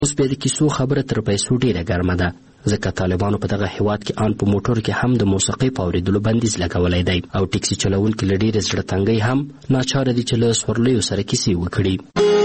اوس بیا د کیسو خبره تر پیسو ډیره ګرمه ده، ځکه طالبانو په دغه هیواد کې ان په موټر کې هم د موسیقۍ په اورېدلو بندیز لګولی دی او ټیکسي چلوونکي له ډیرې زړه تنګۍ هم ناچاره دي چې له سورلیو سره کیسې وکړي.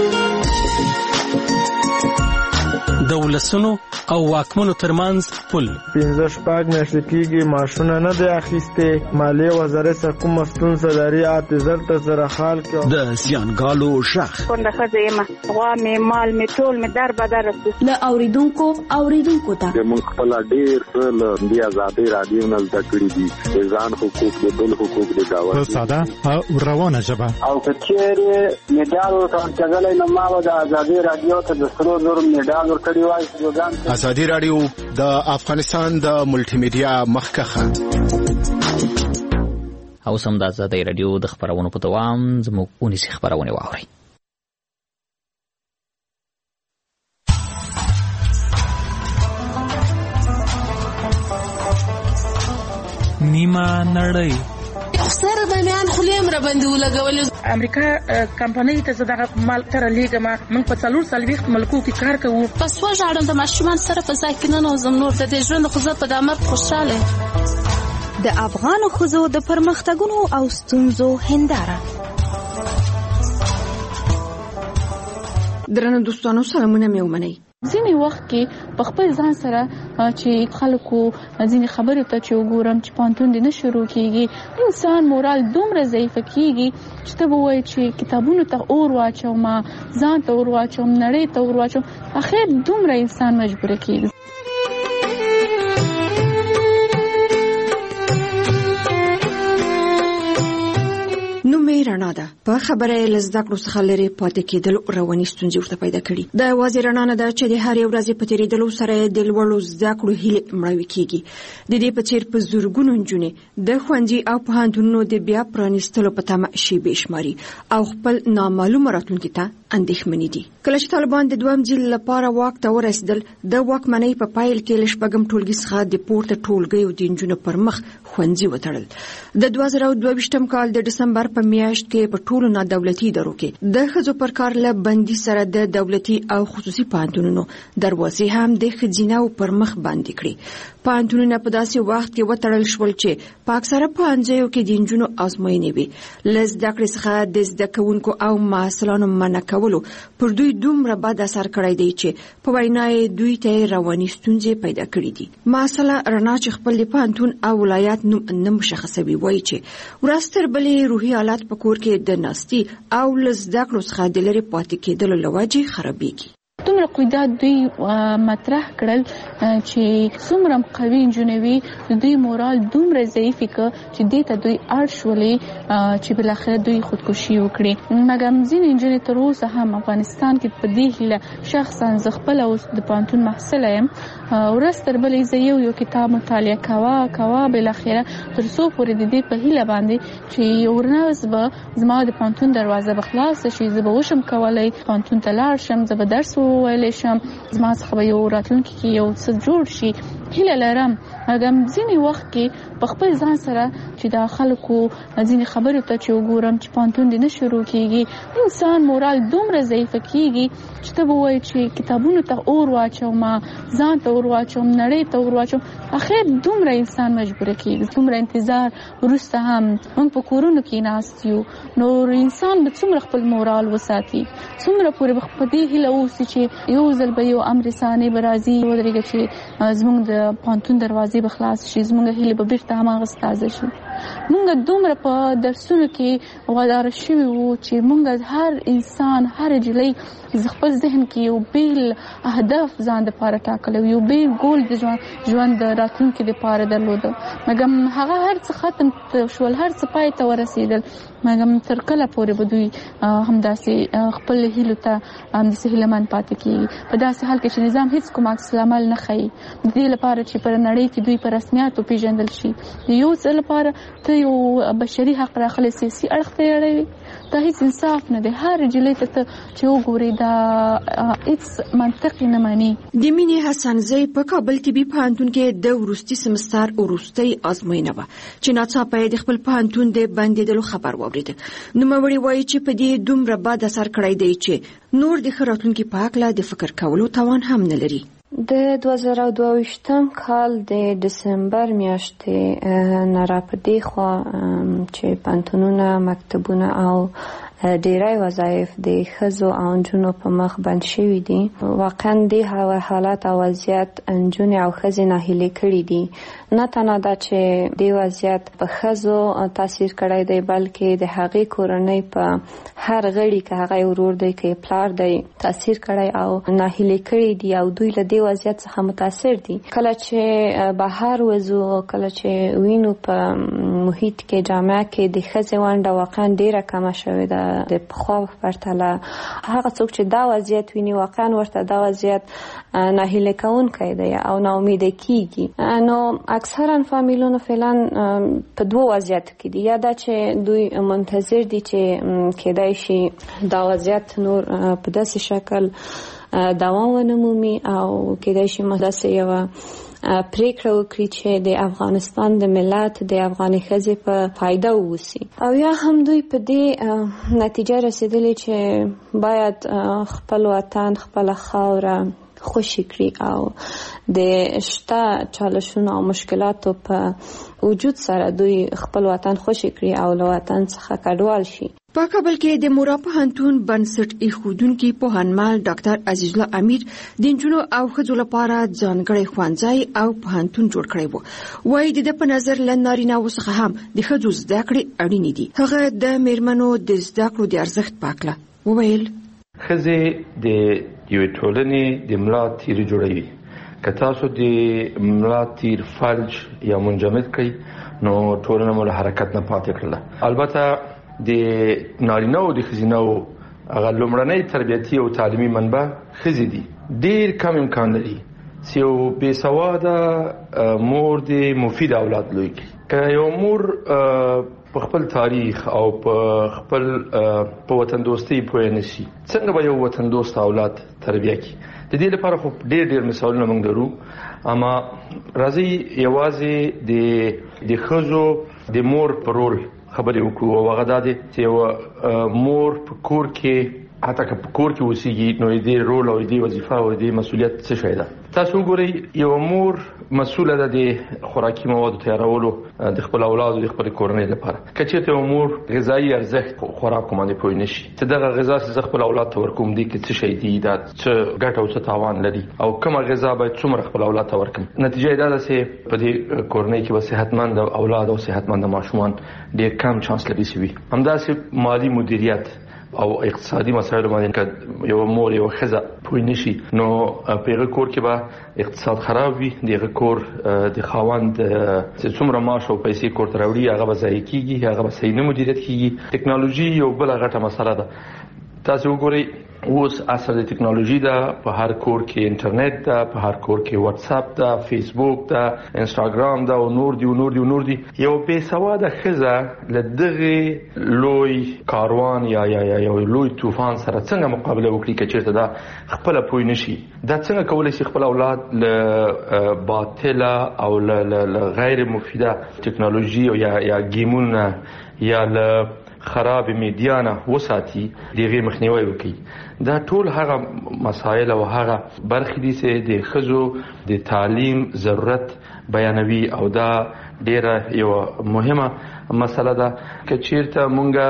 د ولسونو او واکمنو ترمنځ پل 15 میاشتې کېږي معاشونه نه دی اخیستې، مالیې وزارت سره کومه ستونزه لري، اعتذار ته سره حال کې د زیانګالو شخ کونډه ښځه یم، غوا مې مال مې ټول مې در بدر رسو له اوریدونکو ته موږ خپل ډېر څه له دې ازادۍ رادیو نه زده کړي دي، د ځان حقوق د بل حقوق د دعوت په ساده او روانه ژبه او که چیرې میډال ورکړلی نو ما به د ازادۍ رادیو ته د سرو زرو میډال ورکړی وای. ازادي رادیو د افغانستان د ملټي میډیا مخکخه او سم د ازادي رادیو د خبرونو په دوام زموږ اونیسي خبرونه واوري. نیمه نړۍ سره باندې خلیم را باندې ولګول. امریکا کمپنۍ ته زداغه مال تر لیګه ما موږ په 440 ملکو کې کار کوو. پس وژاړم د ماشومان سره په ځای کې نه نوزم نور د دې ژوند خو زه په دامه خوشاله. د افغانو ښځو د پرمختګونو او ستونزو هنداره. درنو دوستانو سلامونه مې ومنئ. ځینې وخت کې په خپل ځان سره چې خلکو ځینې خبرو ته چې وګورم چې پانتون دې نه شروع کېږي، انسان مورال دومره ضعیفه کېږي چې ته به وایې چې کتابونو ته اور واچوم، ځان ته اور واچوم، نړۍ ته اور واچوم، اخر دومره انسان مجبوره کېږي. نو مې رڼا ده په خبره له زده کړو څخه لرې پاتې کېدل رواني ستونزې ورته پیدا کړي. د یوازې رڼا نه ده چې د هرې ورځې په تېرېدلو سره د لوړو زده کړو هیلې مړاوې کېږي. د دې په څېر په زرګونو نجونې د ښوونځي او پوهنتونونو د بیا پرانیستلو په تمه شیبې شماري او خپل نامعلومه راتلونکي ته اندېښمنې دي. کله چې طالبان د دویم ځل لپاره واک ته ورسېدل، د واکمنۍ په پایل کې له شپږم ټولګي څخه د پورته ټولګیو د نجونو پر مخ ښوونځي وتړل. د 2022 کال د ډسمبر په میاشت کې په ټولو نادولتي ادارو کې د ښځو پر کار له بندي سره د دولتي او خصوصي پوهنتونونو دروازې هم د ښځیناو پر مخ باندې کړي. پوهنتونونه په داسې وخت کې وتړل شول چې په اکثره پوهنځیو کې د نجونو ازموینې وي. له زده کړې څخه د زده کوونکو او محصلانو منع کولو پر دوی دومره بد اثر کړی دی چې په وینا یې دوی ته رواني ستونزې پیدا کړې دي. محصله رڼا چې خپل د پوهنتون او ولایت نوم نه مشخصوي وایي چې ورځ تر بلې روحي حالات په کور کې د ناستي او له زده کړو څخه د لرې پاتې کېدلو له وجې خرابېږي. دومره قیدات دوی مطرح کړل چې څومره قوي نجونې وي، دوی مورال دومره ضعیفې که چې دې ته دوی اړ شولې چې بالاخره دوی خودکشي وکړي. مګر ځینې نجونې تر اوسه هم افغانستان کې په دې هیله شخصا زه خپله اوس د پوهنتون محصله یم، ورځ تر بلې زه یو کتاب مطالعه کوه بالاخره تر څو پورې د دې په هیله باندې چې یو ورځ به زما د پوهنتون دروازه به خلاصه شي، زه به وشم کولی پوهنتون ته لاړ شم، زه به درس وویلی شم، زما څخه به یو راتلونکي کې یو څه جوړ شي. هیله لرم. مګر ځینې وخت کې په خپل ځان سره چې دا خلکو ځینې خبرو ته چې وګورم چې پوهنتون دې نه شروع کېږي، انسان مورال دومره ضعیفه کېږي چې ته به وایې چې کتابونو ته اور واچوم، ځان ته اور واچوم، نړۍ ته اور واچوم، اخر دومره انسان مجبوره کېږي. دومره انتظار وروسته هم موږ په کورونو کې ناست یو، نو انسان به څومره خپل مورال وساتي، څومره پورې به په دې هیله اوسي چې یو ځل به یو امر ثاني به راځي ودرېږي چې زموږ د پوهنتون دروازې به خلاص شي، زموږ هیلې به بیرته هماغسې تازه شي. موږ دومره په درسونو کې واداره شوي وو چې موږ هر انسان، هر جلۍ خپل ذهن کې یو بیل اهداف ځان دپاره ټاکلی، یو بیل ګول د ژوند د راتلونکي دپاره درلوده. مګر هغه هر څه ختم شول، هر څه پای ته ورسېدل. مګر تر کله پورې به دوی همداسې خپل هیلو ته همداسې هیلهمن پاتې کېږي، په داسې حال کې چې نظام هېڅ کوم عکس العمل نه ښیي د دې لپاره چې پر نړۍ کې دوی په رسمیاتو پیژندل شي. د یو څه لپاره ته یو بشري حق راخلی سیاسي اړخ ته اړوي، دا هیڅ انصاف نه دی. هر جلۍ ته چې وګوري دا هیڅ منطق نه مانی. د مینې حسنزۍ په کابل طبي پوهنتون کې د وروستي سمستر وروستۍ ازموینه وه چې ناڅاپه د خپل پوهنتون د بندېدلو خبر واورېد. واورېده. نوموړي وایي چې په دې دومره بد اثر کړی دی چې نور د ښه راتلونکي په هکله د فکر کولو توان هم نه لري. د 2022 کال د دسمبر میاشتې نه راپدې خوا چې پوهنتونونه، مکتبونه او ډیری وظایف د ښځو او نجونو په مخ بند شوي دي. واقعا د حالت او وضعیت نجونې او ښځې ناهیلې کړي دي. نه تنها دا چې د وضعیت په ښځو تاثیر کړی دی، بلکې د هغې کورنۍ په هر غړي که هغه ورور دی که پلار دی تاثیر کړی او ناهیلې کړي دي او دوی له دې وضعیت څخه متاثر دي. کله چې بهر وځو، کله چې وینو په محیط کې جامعه کې د ښځې ونډه واقعا ډیره کمه شوې ده د پخوا په پرتله. هغه څوک چې دا وضعیت ویني واقعا ورته دا وضعیت ناهیلې کوونکی دی او ناامیده کیږي. نو اکثرا فامیلونو فعلا په دوه وضعیتو کې دي. یا دا چې دوی منتظر دي چې کېدای شي دا وضعیت نور په داسې شکل دوام ونه مومي او کېدای شي داسې یوه پریکړه وکړي چې د افغانستان د ملت د افغاني ښځې په فایده ووسی. او یا هم دوی په دې نتیجه رسیدلی چې باید خپل وطن، خپل خاوره خوشي کړي او د شته چالشونو او مشکلاتو په وجود سره دوی خپل وطن خوشي کړي او له وطن څخه کډوال شي. په کابل کې د مورا پوهنتون بنسټ ایښودونکي پوهنمل ډاکټر عزیز الله امیر د نجونو او ښځو لپاره ځانګړی ښوونځی او پوهنتون جوړ کړی و. وایي د ده په نظر له نارینه‌وو څخه هم د ښځو زده کړې اړینې دي. هغه د میرمنو د زده کړو د ارزښت په هکله وویل: ښځې د یوې ټولنې د ملا تیر جوړوي. که تاسو د ملا تیر فلج یا منجمد کړئ نو ټولنه مو له حرکت نه پاتې کړله. البته د نارینه او د ښځینه هغه لومړنۍ تربیتي او تعلیمي منبع ښځې دي. ډېر کم امکان لري چې یو بې سواده مور د مفید اولاد لوی کړي. که یو مور په خپل تاریخ او په خپل په وطن دوستۍ پوه نه شي، څنګه به یو وطن دوست اولاد تربیه کړي؟ د دې لپاره خو ډېر مثالونه موږ لرو. اما راځئ یوازې د ښځو د مور په رول خبرې وکړو. او هغه دا دی چې یوه مور په کور کې، حتی که په کور کې اوسېږي، نو دې رول او دې وظیفه او دې مسؤلیت څه شی ده؟ تاسو وګورئ، یوه مور مسؤله ده د خوراکي موادو تیارولو د خپل اولادو د خپل کورنۍ لپاره. که چېرته یوه مور غذایي ارزښت خوراکو باندې پوه نه شي چې دغه غذا چې زه خپل اولاد ته ورکوم دې کې څه شی دي، دا څه ګټه او څه تاوان لري او کومه غذا باید څومره خپل اولاد ته ورکړم، نتیجه یې دا ده چې په دې کورنۍ کې به صحتمند اولاد او صحتمند ماشومان ډېر کم چانس لري چې وي. همداسې مالي مدیریت او اقتصادي مسایلو باندې که یو مور یو ښځه پوه نه شي نو په هغه کور کې به اقتصاد خراب وي. د هغه کور د خاوند چې څومره معاش او پیسې کور ته راوړي هغه به ضایع کېږي، هغه به صحیح نه مدیریت کېږي. ټکنالوژي یو بله غټه مسله ده. تاسو وګورئ، اوس عصر د ټکنالوژي ده. په هر کور کې انټرنیټ ده، په هر کور کې واتس اپ ده، فیسبوک ده، انستاګرام ده او نور دي. یو بې سواده ښځه له دغه لوی کاروان یا یو لوی طوفان سره څنګه مقابله وکړي که چېرته دا خپله پوه نه شي؟ دا څنګه کولی شي خپل اولاد له باطله او له غیر مفیده ټکنالوژي او یا ګیمونه یا له خراب میډیا وساتي، دغه مخنیوي وکړي؟ دا ټول هغه مسایل او هغه برخې دي چې د ښځو د تعلیم ضرورت بیانوي او دا ډیره یو مهمه مسله ده. که چیرته مونږ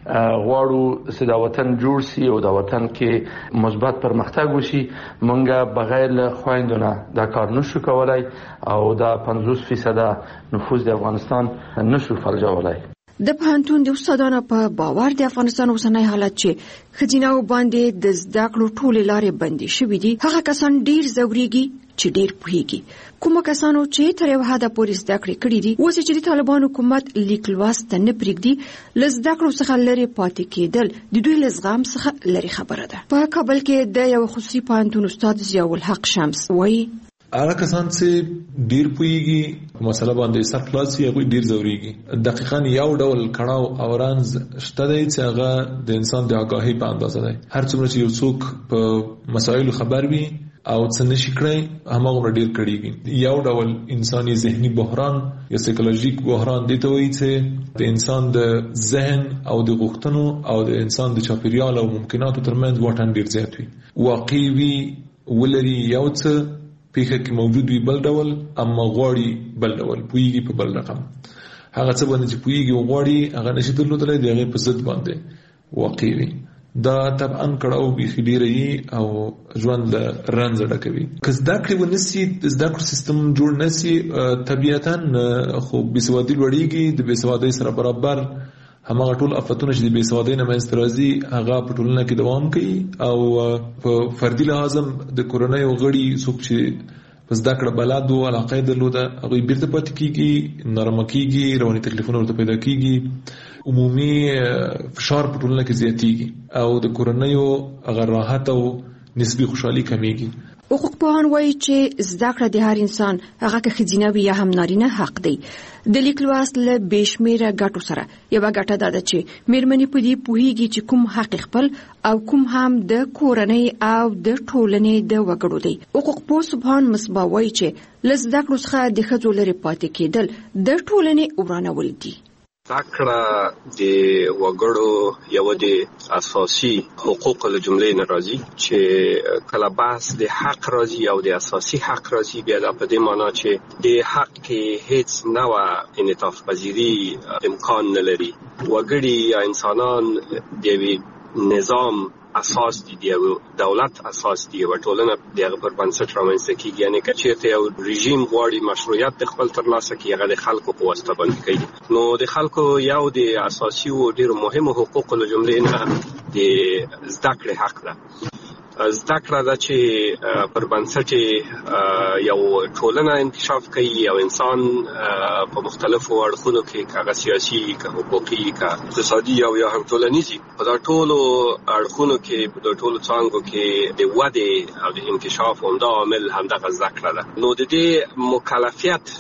غواړو چې دا وطن جوړ سي او دا وطن کې مثبت پرمختګ وشي، مونږ بغیر له خویندو نه دا کار نشو کولای او دا 50% نفوذ د افغانستان نشو فلجولای. د پوهنتون د استادانو په باور د افغانستان اوسنی حالت چې ښځینه‌و باندې د زده کړو ټولې لارې بندې شوې دي، هغه کسان ډېر ځورېږي چې ډېر پوهېږي. کومه کسانو چې تر یو حده پورې زده کړې کړي دي، اوس چې د طالبانو حکومت لیک لوست ته نه پرېږدي، له زده کړو څخه لرې پاتې کېدل د دوی له زغم څخه لرې خبره ده. په کابل کې د یو خصوصي پوهنتون استاد ضیاءالحق شمس وایي: هغه کسان چې ډیر پوهیږي په مسله باندې سر خلاص وي، هغوی ډیر ځورېږي. دقیقاً یو ډول کړاو او رنځ شته دی چې هغه د انسان د آګاهۍ په اندازه دی. هر څومره چې یو څوک په مسایلو خبر وي او څه نشي کړی هماغه ډیر کړيږي. یو ډول انساني ذهني بحران یا سایکولوژیک بحران دی ته وایي چې د انسان د ذهن او د غوښتنو او د انسان د چاپیریال او ممکناتو ترمنځ واټن ډیر زیات وي. واقعي وي ولري یو څه پیښه کې موجود وي بل ډول، اما غواړي بل ډول، پوهیږي په بل رقم. هغه څه باندې چې پوهیږي او غواړي هغه نشي درلودلی د هغې په ضد باندې واقع وي. دا طبعا کړهو بیخي ډېره وي او ژوند له رنځه ډکوي. که زده کړې ونسي، زده کړو سیستم جوړ نسي، طبیعتا خو بېسوادي لوړېږي. د بېسوادۍ سره برابر هماغه ټول افتونه چې د بېسوادۍ نه منځته راځي هغه په ټولنه کې دوام کوي. او په فردي لحاظ هم د کورنیو غړي څوک چې په زده کړه بلد و، علاقه یې درلوده، هغوی بیرته پاتې کېږي، نارامه کېږي، رواني تکلیفونه ورته پیدا کېږي، عمومي فشار په ټولنه کې زیاتېږي او د کورنیو هغه راحت او نسبي خوشحالي کمیږي. حقوق پوهان وایي چې زده کړه د هر انسان، هغه که ښځینه وي یا هم نارینه، حق دی. د لیک لوست له بې شمېره ګټو سره یوه ګټه دا ده چې مېرمنې په دې پوهېږي چې کوم حق خپل او کوم هم د کورنۍ او د ټولنې د وګړو دی. حقوق پوه سبحان مصباح وایي چې له زده کړو څخه د ښځو لرې پاتې کېدل د ټولنې ورانول دي. زدهکړه د وګړو یو د اساسي حقوقو له جملې نه راځي چې کله بحث د حق راځي او د اساسي حق راځي، بیا دا په دې معنا چې د حق کې هیڅ نوع انعطاف پذیری امکان نه لري. وګړي یا انسانان د یوې نظام اساس دي، د دولت اساس دي، او ټولنه دغه پر بنسټ رامنځته کیږي. یعنی که چېرته یو رژیم غواړي مشروعیت د خپل ترلاسه کړي، هغه د خلکو په واسطه باندې کوي. نو د خلکو یو د اساسي او ډېرو مهمو حقوقو له جملې نه د زده کړې حق ده. زده کړه ده چې پر بنسټ یو ټولنه انکشاف کوي او انسان په مختلفو اړخونو کې هغه سیاسي، که حقوقي، که اقتصادي او یا هم ټولنیزي، په دا ټولو اړخونو کې، په دا ټولو څانګو کې د ودې او د انکشاف عمده عامل همدغه زده کړه ده. نو د دې مکلفیت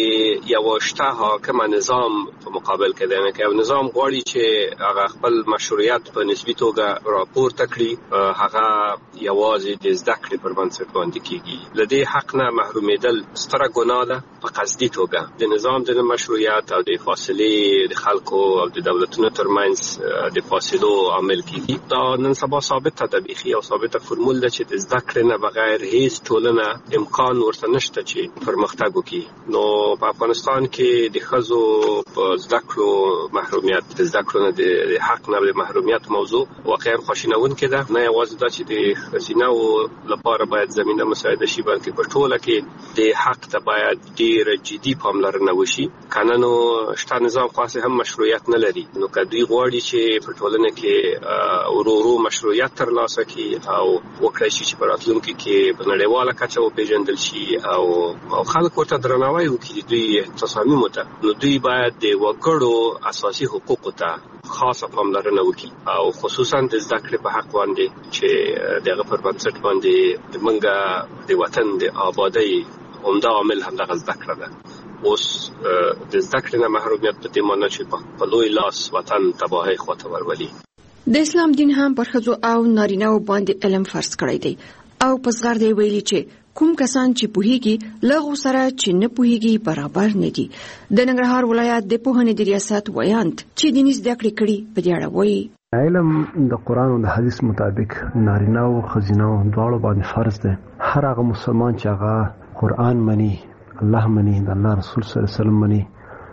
د یو شته حاکمه نظام په مقابل کې دی، که یو نظام غواړي چې هغه خپل مشروعیت په نسبي توګه راپورته کړي، هغه یوازې د زده کړې پر بنسټ باندې کیږي. له دې حق نه محرومېدل ستره ګناه ده په قصدي توګه. د نظام د مشروعیت او د فاصلې د خلکو او د دولتونو ترمنځ د فاصلو عامل کیږي. دا نن سبا ثابته ده، بیخي او ثابته فرمول ده چې د زده کړې نه بغیر هیڅ ټولنه امکان ورته نشته چې پرمختګ وکړي. نو په افغانستان کې د ښځو په زده کړو محرومیت، د زده کړو نه د حق نه د محرومیت موضوع واقعا خواشینونکې ده. نه یوازې دا چې د ښځینه‌و لپاره باید زمینه مساعده شي، بلکې په ټوله کې د حق ته باید ډېره جدي پاملرنه وشي. کنه نو شته نظام خاص هم مشروعیت نه لري. نو که دوی غواړي چې په ټولنه کې ورو ورو مشروعیت ترلاسه کړي او وکړای شي چې په راتلونکي کې په نړیواله کچه وپېژندل شي او خلک ورته درناوی وکړي دوی تصامیمو ته، نو دوی باید د وګړو اساسي حقوقو ته خاصه پاملرنه وکړي او خصوصا د زده کړې په حق باندې چې دغه پر بنسټ باندې موږ د وطن د آبادۍ عمده عامل همدغه زده کړه ده. اوس د زده کړې نه محرومیت په دې معنی چې په لوی لاس وطن تباهۍ خواته ورولي. د اسلام دین هم پر ښځو او نارینه‌و باندې علم فرض کړی دی او په زغر دی ویلي چې کوم کسان چې پوهیږي له هغو سره چې نه پوهیږي برابر نه دي. د ننګرهار ولایت د پوهنې د ریاست ویاند چې دیني زده کړې کړي په دې اړه وایي علم د قرآن او د حدیث مطابق نارینه او ښځینه دواړو باندې فرض دی. هر هغه مسلمان چې هغه قرآن مني، الله مني، د الله رسول صلی الله علیه وسلم مني،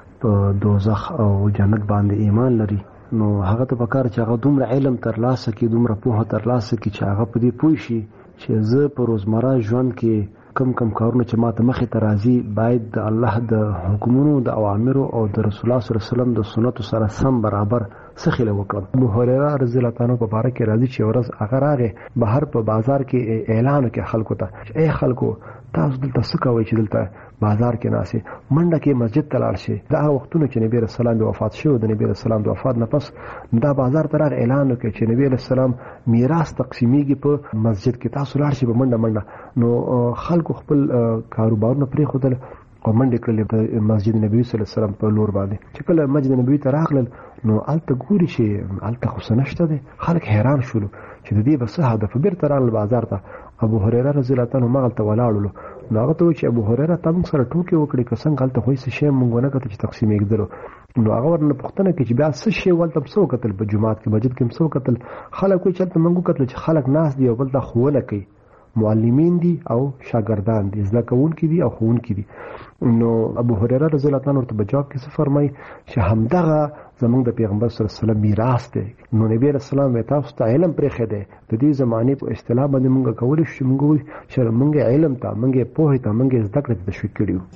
په دوزخ او جنت باندې ایمان لري، نو هغه ته پکار چې هغه دومره علم ترلاسه کړي، دومره پوهه ترلاسه کړي چې هغه په دې پوه شي چې زه په روزمره ژوند کې کم کارونه چې ماته مخې ته راځي باید د الله د حکمونو، د اوامرو او د رسول الله صلی الله علیه وسلم د سنتو سره سم برابر سخیله وکړم. ابو هريره رضی الله تعالی په باره کې راځي چې ورځ هغه راغی بهر په بازار کې اعلان وکړ خلکو ته چې ای خلکو تاسو دلته څه کوئ چې دلته بازار کې ناسي، منډه کې مسجد ته لاړ شئ. دا هغه وختونه چې نبی رسول الله وفات شو، د نبی رسول الله وفات نه پس دا بازار ته اعلان وکړ چې نبی رسول الله میراث تقسیمیږي په مسجد کې، تاسو لاړ شئ په منډه. نو خلکو خپل کاروبارونه پرې خودل او منډې کړلې د مسجد نبوي صلی الله علیه وسلم په لور باندې. چې کله مسجد نبوي ته راغلل نو هلته ګوري چې هلته خو څه نشته دی. خلک حیران شولو چې د دې به څه هدف. بیرته راغلل بازار ته. ابو هريره رضی الله عنه مغلته ولاړلو. نو هغه ته چې ابو هريره ته موږ سره ټوکې وکړې که څنګه هلته خو هېڅ شی موږ ونه کتل چې تقسیم یې کېدلو. نو هغه ورنه پوښتنه کوي چې بیا څه شی ولته څه وکتل په جومات کې مسجد کې څه وکتل. خلک وایي چې هلته موږ وکتل چې خلک ناست دي او بل ته ښوونه کوي، معلمین دي او شاګردان دي، زده کوونکي دي او ښوونکي دي. نو ابو هريره رضی الله عنه ورته په جواب کې څه فرمایي چې همدغه زمونږ د پیغمبر صلی الله علیه وسلم میراث دی. نو نبی رسول الله تاسو ته علم پرېښی دی. د دې زمانې په اصطلاح باندې موږ کولی شو چې موږ وایو چې موږ علم ته، موږ پوهې ته، موږ زده کړې ته تشویق کړي یو.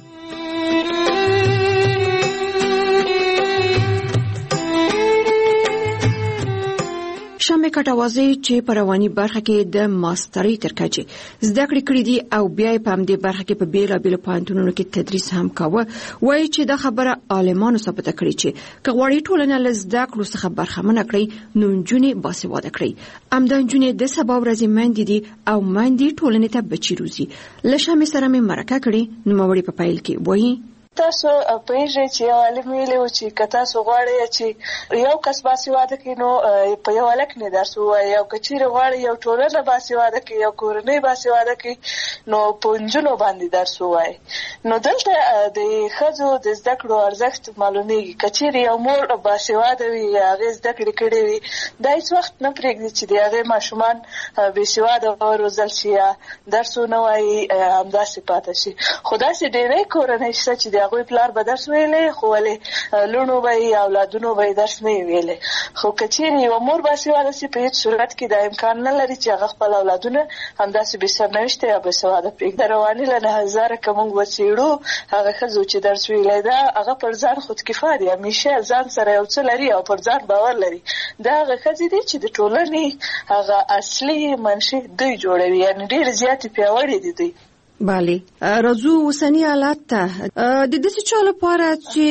شمع کټوازی چې په رواني برخه کې د ماسترۍ تر کچې زده کړې کړې دي او بیا په همدې برخه کې په بیلابیلو پوهنتونونو کې تدریس هم کاوه، وایي چې دا خبره عالمانو ثابته کړې چې که غواړي ټولنه له زده کړو څخه برخمنه کړي نو نجونې باسواده کړي. همدا نجونې د سبا ورځې میندې دي او میندې ټولنې ته بچي روزي. له شمع سره مې مرکه کړې. نوموړې په پیل کې وایي تاسو پوهیږئ چې یو عالم ویلی و چې که تاسو غواړئ چې یو کس باسواده کړي نو په یو هلک نه درس ووایئ، او که چیرې غواړئ یو ټولنه باسواده کړي، یو کورنۍ باسواده کړي نو په نجونو باندې درس ووایئ. نو دلته د ښځو د زده کړو ارزښت معلومیږي. که چیرې یو مور باسواده وي، هغې زده کړې کړې وي، دا هېڅ وخت نه پرېږدي چې د هغې ماشومان بېسواده وروزل شي یا درس ونه وایي، همداسې پاته شي. خو داسې ډېری کورنۍ شته چې د هغوی پلار به درس ویلی خو ولې لوڼو به یې اولادونو به یې درس نه وي ویلی. خو که چیرې یوه مور باسواده سي په هېڅ صورت کې دا امکان نه لري چې هغه خپل اولادونه همداسې بې سرنوشته یا باسواده پرېږدي. د رواني له نظره که موږ وڅېړو هغه ښځو چې درس ویلی ده هغه پر ځان خودکفا دي، همیشه ځان سره یو څه لري او پر ځان باور لري. دا هغه ښځې دي چې د ټولنې هغه اصلي منشي دوی جوړوي، یعنې ډېرې زیاتې پیاوړې دي دوی. بله، راځو اوسني حالات ته. د داسې چا لپاره چې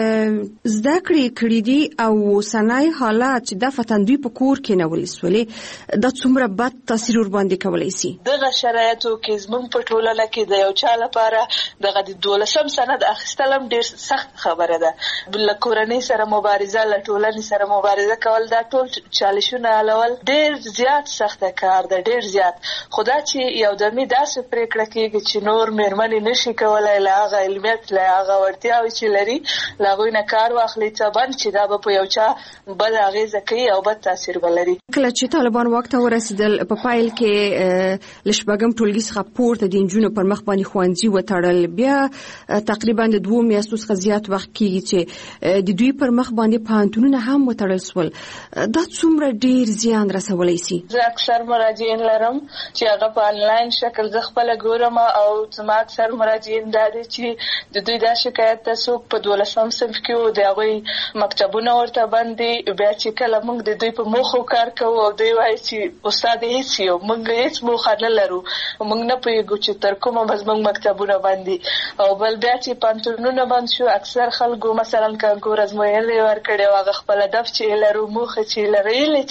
زده کړې کړي دي او اوسنی حالات چې دفعتاً دوی په کور کې نه ولسولې، دا څومره بد تاثیر ورباندې کولی شي؟ دغه شرایطو کې زموږ په ټولنه کې د یو چا لپاره دغه د 12 سند اخیستل هم ډېر سخت خبره ده. له کورنۍ سره مبارزه، له ټولنې سره مبارزه کول، دا ټول چالشونه حلول ډېر زیات سخته کار ده، ډېر زیات. خو دا چې یو دمې داسې پرېکړه کېږي چې نور مېرمنې نشي کولی له هغه علمیت، له هغه وړتیاوې چې لري، له هغوی نه کار واخلي څه بند چې دا به په یو چا بد اغېزه کوي او بد تاثیر به لري. کله چې طالبان واک ته ورسېدل په پیل کې له شپږم ټولګي څخه پورته د نجونو پر مخ باندې ښوونځي وتړل، بیا تقریبا د 2 میاشتو څخه زیات وخت کېږي چې د دوی پر مخ باندې پوهنتونونه هم وتړل سول. دا څومره ډېر زیان رسولی شي؟ زه اکثر مراجعین لرم چې هغه په آنلاین شکل زه خپله ګورم او زما اکثر مراجعین دا دي چې د دوی دا شکایت ته څوک په 12م صنف کې و، د هغوی مکتبونه ورته بند دي. بیا چې کله موږ د دوی په موخو کار کوو او دوی وایي چې استاد هېڅ یو موږ هېڅ موخه نه لرو، موږ نه پوهېږو چې تر کومه به زموږ مکتبونه بند دي. او بل بیا چې پوهنتونونه بند شو، اکثر خلکو مثلا کانکور ازموینې ورکړې او هغه خپل هدف چې لرو، موخه چې لرلې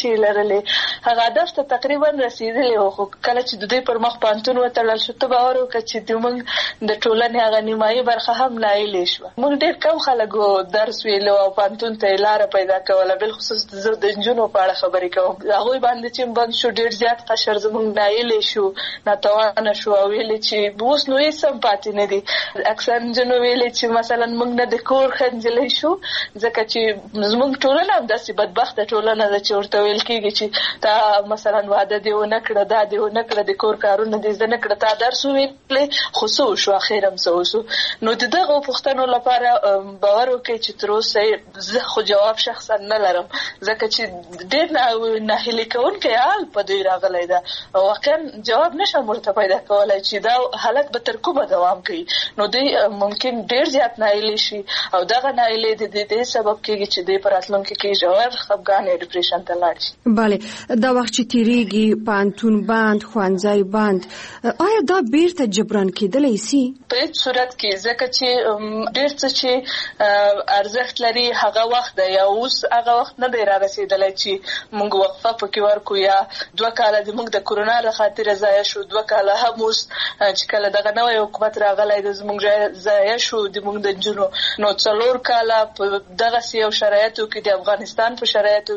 هغه هدف ته تقریبا رسېدلی و. خو کله چې د دوی پر مخ پوهنتون وتړل شو، ته باور وکړه چې موږ د ټولنې هغه نیمایي برخه هم نایلې شوه. موږ ډېر کم خلکو درس ویلو او پوهنتون ته یې لاره پیدا کوله. بالخصوص زه د نجونو په اړه خبرې کوم. هغوی باندې چې بند شو، ډېر زیات قشر زموږ نایلې شو، ناتوانه شو او ویلې چې اوس نو هېڅ هم پاتې نه دي. اکثر نجونو ویلې چې مثلا موږ نه د کور ښه نجلۍ شو، ځکه چې زموږ ټولنه همداسې بدبخته ټولنه ده چې ورته ویل کېږي چې تا مثلا واده دې ونه کړه، دا دې ونه کړه، د کور کارونه دې زده نه کړه، تا درس وویلې خو څه وشو، اخر هم څه وشو. نو د دغو پوښتنو لپاره باور وکړئ چې تر اوسه زه خو جواب شخصا نه لرم، ځکه چې ډېر ناهیلي کوونکی حال په دوی راغلی ده. واقعا جواب نشم ورته پیدا کولی چې دا حالت به تر کومه دوام کوي. نو دوی ممکن ډېر زیات ناهیلي شي او دغه ناهیلي د دې سبب کېږي چې دوی په راتلونکي کې ژور خفګان یا ډپریشن ته لاړ شي. بله، دا وخت چې تېرېږي، پوهنتون بند، ښوونځی بند، آیا دا بیرته بیرته جبران کېدلی سي؟ په هیڅ صورت کې، ځکه چې ډېر څه چې ارزښت لري هغه وخت دی، یا اوس هغه وخت نه دی را رسېدلی چې موږ وقفه پکې ورکو، یا 2 کاله د موږ د کورونا له خاطره ضایع شو، 2 کاله هم اوس چې کله دغه نوی حکومت راغلی د زموږ ضایع شو د موږ د نجونو. نو 4 کاله په دغسې یو شرایطو کې د افغانستان په شرایطو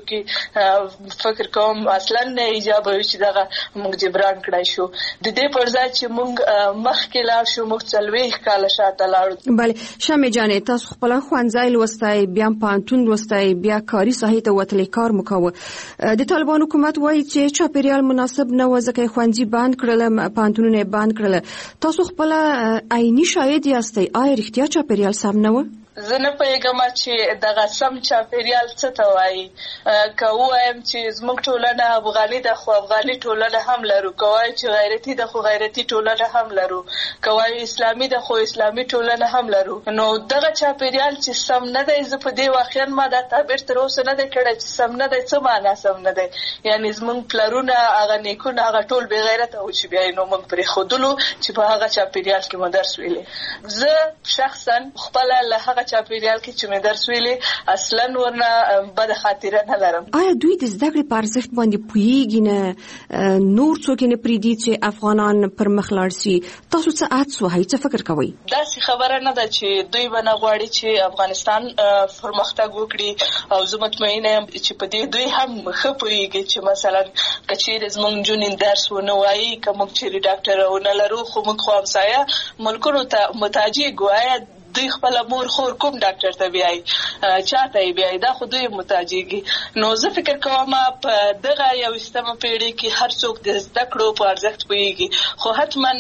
کې فکر کوم اصلا نه ایجاب وي چې دغه موږ جبران کړای شو. د دې پر ځای چې موږ مخکې لاړ شو، موږ 40 کاله شاته لاړو. بله شمې جانې، تاسو خپله ښوونځی لوستی، بیا پوهنتون لوستی، بیا کاري ساحې ته وتلی کار مو کوه. د طالبان حکومت وایي چې چاپېریال مناسب نه و ځکه یې ښوونځي بند کړل، پوهنتونونه یې بند کړل. تاسو خپله عیني شاهد یاستئ، آیا رښتیا چاپېریال سم نه و؟ زه نه پوهېږم چې دغه سم چاپېریال څه ته وایي. که ووایم چې زموږ ټولنه افغاني ده خو افغاني ټولنه هم لرو، که وایو چې غیرتي ده خو غیرتي ټولنه هم لرو، که وایو اسلامي ده خو اسلامي ټولنه هم لرو. نو دغه چاپېریال چې سم نه دی، زه په دې واقعا ما دا تعبیر تر اوسه نه دی کړی چې سم نه دی. څه معنا سم نه دی؟ یعنې زموږ پلرونه هغه نیکونه هغه ټول بې غیرته وو چې بیا یې نو موږ پرېښودلو چې په هغه چاپېریال کې مو درس ویلې. زه شخصا خپله له هغه چاپېریال کې چې مې درس ویلې اصلا ورنه بده خاطره نه لرم. آیا دوی د زده کړې په ارزښت باندې پوهېږي نه؟ نور څوک یې نه پرېږدي چې افغانان پر مخ لاړ سي؟ تاسو څه عدس وهئ، څه فکر کوئ؟ داسې خبره نه ده چې دوی به نه غواړي چې افغانستان پرمختګ وکړي، او زه مطمئنه یم چې په دې دوی هم ښه پوهېږي چې مثلا که چېرې زموږ نجونې درس ونه وایي، که موږ چېرې ډاکټره ونه لرو، خو موږ خو همسایه ملکونو ته محتاج ګوایه دوی خپل مور خور کوم ډاکټر ته بیایي، چاته یې بیایي، دا خو دوی محتاجېږي. نو زه فکر کوم په دغه 21مه پیړۍ کې هر څوک د زده کړو په ارزښت پوهېږي، خو حتما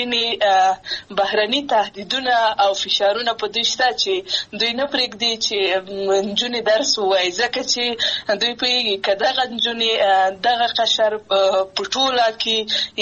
ځینې بهرني تهدیدونه او فشارونه په دوی شته چې دوی نه پرېږدي چې نجونې درس ووایي، ځکه چې دوی پوهېږي که دغه نجونې دغه قشر په ټوله کې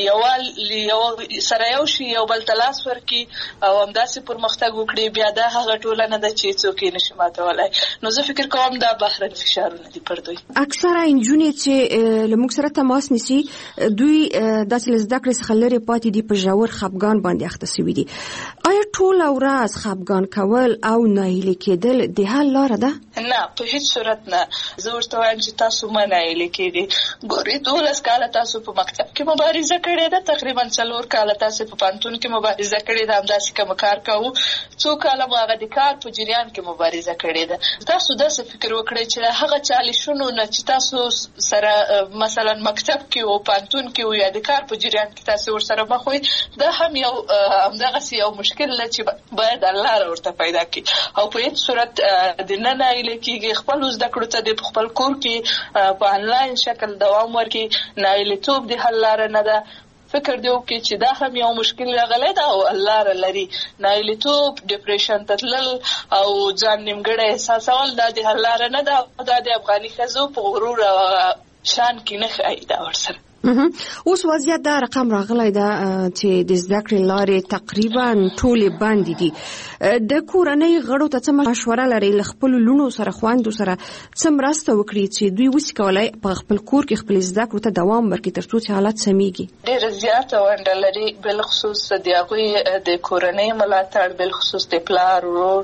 یعنې سره یو شي، یو بل ته لاس ورکړي او همداسې پرمختګ وکړي، بیا دا هغه ټولنه ده چې څوک یې نشي ماتولی. نو زه فکر کوم دا بهرني فشارونه دي پر دوی. اکثره نجونې چې له موږ سره تماس نیسي، دوی داسې له زده کړې څخه لرې پاتې دي، په ژور خفګان باندې اخته سوي دي. آیا ټوله ورځ خفګان کول او ناهیلي کېدل د حل لاره ده؟ نه، په هیڅ صورت نه. زه ورته وایم چې تاسو مه ناهیلي کېږئ. ګورئ 12 کاله تاسو په مکتب کې مبارزه کړې ده، تقریبا 4 کاله تاسو په پوهنتون کې مبارزه کړې ده، همداسې کوم کار کوو، 2 کاله مو هغه د کار په جریان کې مبارزه کړې ده. تاسو داسې فکر وکړئ چې هغه چالشونو نه چې تاسو سره مثلا مکتب کې او پوهنتون کې او یا د کار په جریان کې تاسو ورسره مخ وئ، دا هم یو همدغسې یو مشکل دی چې باید الله ورته پیدا کړي، او په هیڅ صورت د نه ناهیلي کېږي. خپلو زده کړو ته د خپل کور کې په انلاین شکل دوام ورکړي. ناهیلیتوب د حل لاره نه ده. فکر دی وکړي چې دا هم یو مشکل راغلی ده او الله لري. ناهیلیتوب، ډپریشن ته تلل او ځان نیمګړی احساسول دا د حل لاره نه ده. دا د افغاني ښځو په غرور او شان کې نه ښایي دا ورسره. اوس وضعیت دا رقم راغلی ده چې د زده کړې لارې تقریبا ټولې بندې دي. د کورنۍ غړو ته څه مشوره لرئ له خپلو لوڼو سره، خویندو سره څه مرسته وکړي چې دوی وسي کولی په خپل کور کې خپلې زده کړو ته دوام ورکړي تر څو چې حالت سمیږي؟ ډېره زیاته ونډه لري، بالخصوص د هغوی د کورنۍ ملاتړ، بالخصوص د پلار ورور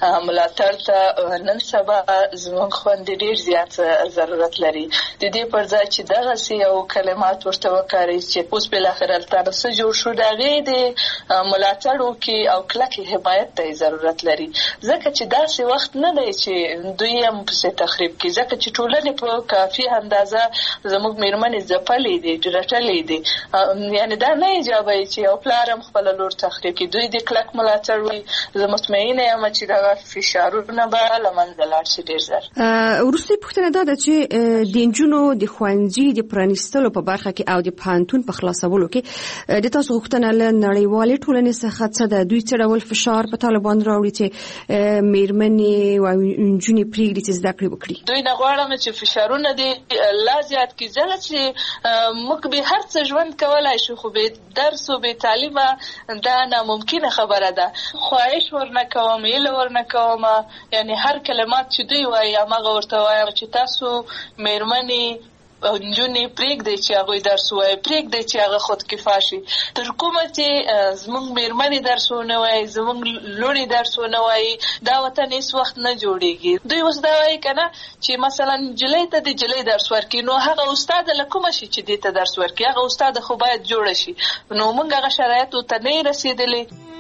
ملاتړ ته نن سبا زموږ خویندې ډېر زیات ضرورت لري. د دې پر ځای چې دغسې یو کلمات ورته وکاري چې اوس بالاخره هلته څه جوړ شو، د هغې د ملاتړ وکړي او کلکې حمایت ته ضرورت لري. ځکه چې داسې وخت نه دی چې دوی هم پسې تخریب کړي، ځکه چې ټولنې په کافي اندازه زموږ مېرمنې ځپلې دي، رټلې دي. یعنې دا نه ایجابوي چې یو پلار هم خپله لور تخریب کړي. دوی د کلک ملاتړ وي. زه مطمئنه یم چې دغه فشارونه به له منځه لاړ شي ډېر ژر. وروستۍ پوښتنه دا ده چې د نجونو د ښوونځي د پرانیستلو په برخه کې او د پوهنتون په خلاصولو کې د تاسو غوښتنه له نړیوالې ټولنې څخه څه ده؟ دوی څه ډول فشار په طالبان راوړي چې مېرمنې او نجونې پرېږدي چې زده کړې وکړي؟ دوی نه غواړم چې فشارونه دې لا زیات کړي، ځکه چې موږ به هر څه ژوند کولی شو، خو بې درس و بې تعلیمه دا ناممکنه خبره ده. خواهش ورنه کوم، هیله ورنه کوم، یعنې هر کلمات چې دوی وایي هماغه ورته وایم چې تاسو مېرمنې نجونې پرېږدي چې هغوی درس ووایي، پرېږدي چې هغه خودکفا شي. تر کومه چې زموږ مېرمنې درس ونه وایي، زموږ لوڼې درس ونه وایي، دا وطن هېڅ وخت نه جوړېږي. دوی اوس دا وایي که نه چې مثلا نجلۍ ته د نجلۍ درس ورکړي، نو هغه استاده له کومه شي چې دې ته درس ورکړي؟ هغه استاده خو باید جوړه شي. نو موږ هغه شرایطو ته نه یې رسېدلې.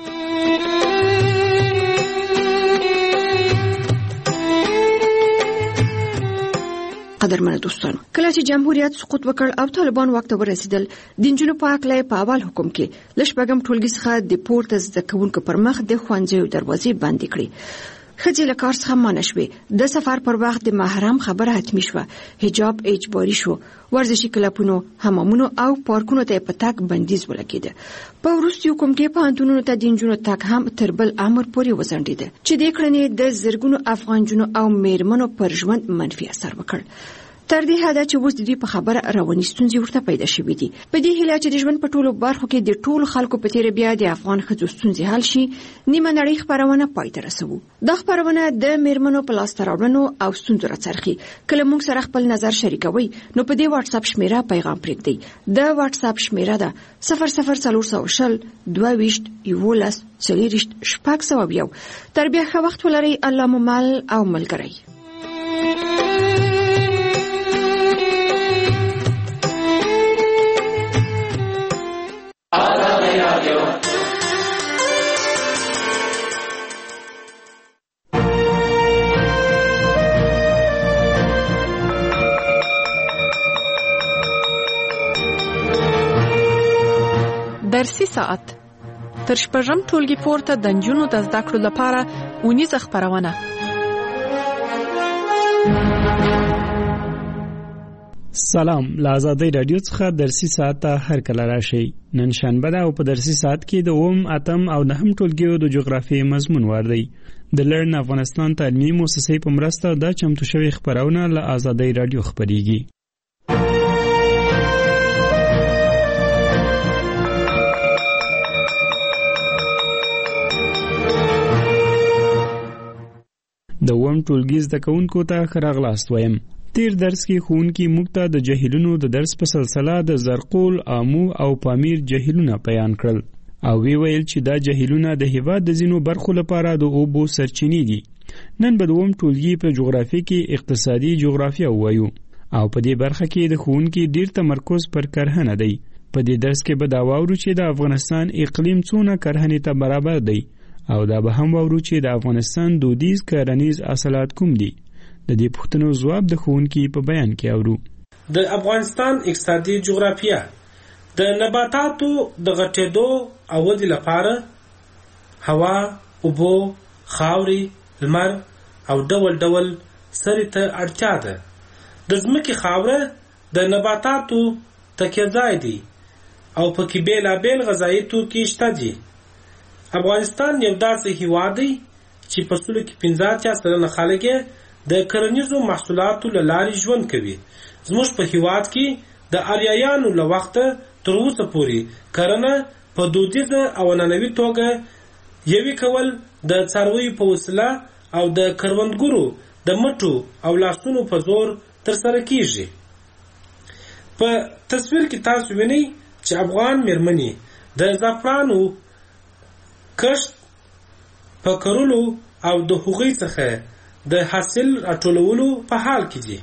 قدرمنو دوستانو، کله چې جمهوریت سقوط وکړ او طالبان واک ته ورسېدل، د نجونو په هکله په اول حکم کې له شپږم ټولګي څخه د پورته زده کوونکو پر مخ د ښوونځیو دروازې بندې کړې. ښځې له کار څخه منع شوې، د سفر پر وخت د محرم خبره حتمي شوه، حجاب اجباري شو، ورزشي کلبونو، حمامونو او پارکونو ته په تګ بندیز ولګېده. په وروستي حکم کې پوهنتونونو ته د نجونو تګ هم تر بل امر پورې وځنډېده چې دې کړنې د زرګونو افغان نجونو او مېرمنو پر ژوند منفي اثر وکړ. تر دې حده چې اوس د دوی په خبره رواني ستونزې ورته پیدا شوې دي. په دې هیله چې د ژوند په ټولو برخو کې د ټولو خلکو په تیره بیا د افغان ښځو ستونزې حل شي، نیمه نړۍ خپرونه پای ته رسوو. دا خپرونه د مېرمنو په لاسته راوړنو او ستونزو راڅرخي. کله موږ سره خپل نظر شریکوي نو په دې واتس اپ شمیره پیغام پرېږدئ. د واتس اپ شمیره ده 00420 22 11 40 601. تر بیا ښه وخت ولرئ. الله مو مل او ملګری. درسي ساعت تر شپږم ټولګي پورته د نجونو د زده کړو لپاره اونیزه خپرونه. سلام، له آزادۍ رادیو څخه درسي ساعت ته هر کله راشئ. نن شنبه ده او په درسي ساعت کې د 8 او 9 ټولګیو د جغرافیې مضمون واردی. د لرن افغانستان تعلیمي مؤسسې په مرسته د چمتو شوی خپرونه له آزادۍ رادیو خپریږي. د وم ټولګي زده کوونکو ته ښه راغلاست وایم. تیر درس کې ښوونکي موږ ته د جهیلونو د درس په سلسله د زرقول، آمو او پامیر جهیلونه بیان کړل او ویل چې دا جهیلونه د هېواد د ځینو برخو لپاره د اوبو سرچینې دي. نن به د وم ټولګي په جغرافیه کې اقتصادي جغرافیه ووایو او په دې برخه کې د ښوونکي ډیر تمرکز پر کرهنه دی. په دې درس کې به دا واورو چې د افغانستان اقلیم څونه کرهنې ته برابر دی او دا به هم واورو چې د افغانستان دودیز کرنیز حاصلات کوم دي. د دې پوښتنو ځواب د ښوونکي په بیان کې اورو. د افغانستان اقتصادي جغرافیه د نباتاتو د غټېدو او ودې لپاره هوا، اوبو، خاورې، لمر او ډول ډول سرې ته اړتیا ده. د ځمکې خاوره د نباتاتو تکیه ځای دی او پکې بېلابېل غذایي توکي شته دي. افغانستان یو داسې هیواد دی چې په سلو کې 85% خلک د کرنیزو محصولاتو له لارې ژوند کوي. زموږ په هیواد کې د آریایانو له وخته تر اوسه پورې کرنه په دودیزه او عنعنوي توګه یوې کول د څارویو په وسیله او د کروندګرو د مټو او لاسونو په زور ترسره کیږي. په تصویر کې تاسو وینئ چې افغان مېرمنې د زعفرانو کښت په کرلو او د هغوی څخه د حاصل راټولولو په حال کې دي.